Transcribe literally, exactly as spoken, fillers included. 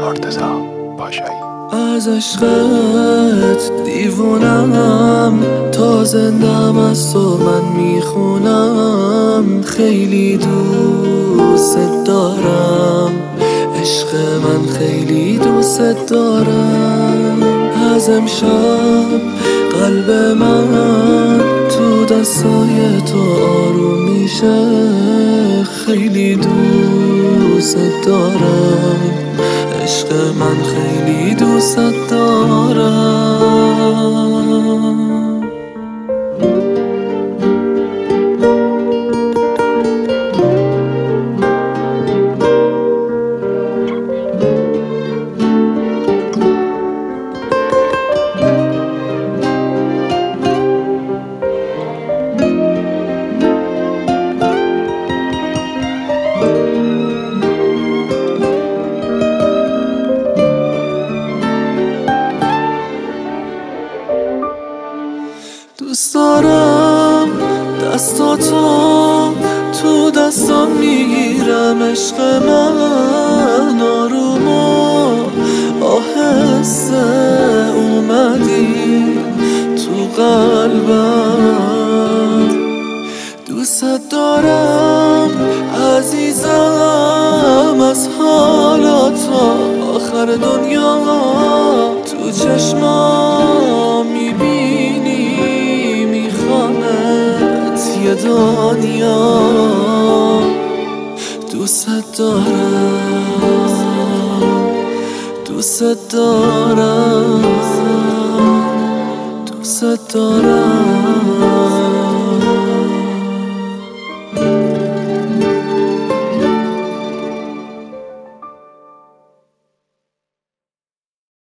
مرتضی پاشایی. از عشقت دیوونم، تا زندم از تو من میخونم. خیلی دوست دارم، عشق من خیلی دوست دارم. از امشب قلب من تو دستای تو آروم میشه. خیلی دوست دارم، عشق من خیلی دوست دارم. دوست دارم دستاتو تو دستام میگیرم. عشق من آروم و آهسته اومدی تو قلبم. دوست دارم عزیزم، از حالا تا آخر دنیا تو چشمام میبینی یه دنیا. دوست دارم، دوست دارم، دوست دارم.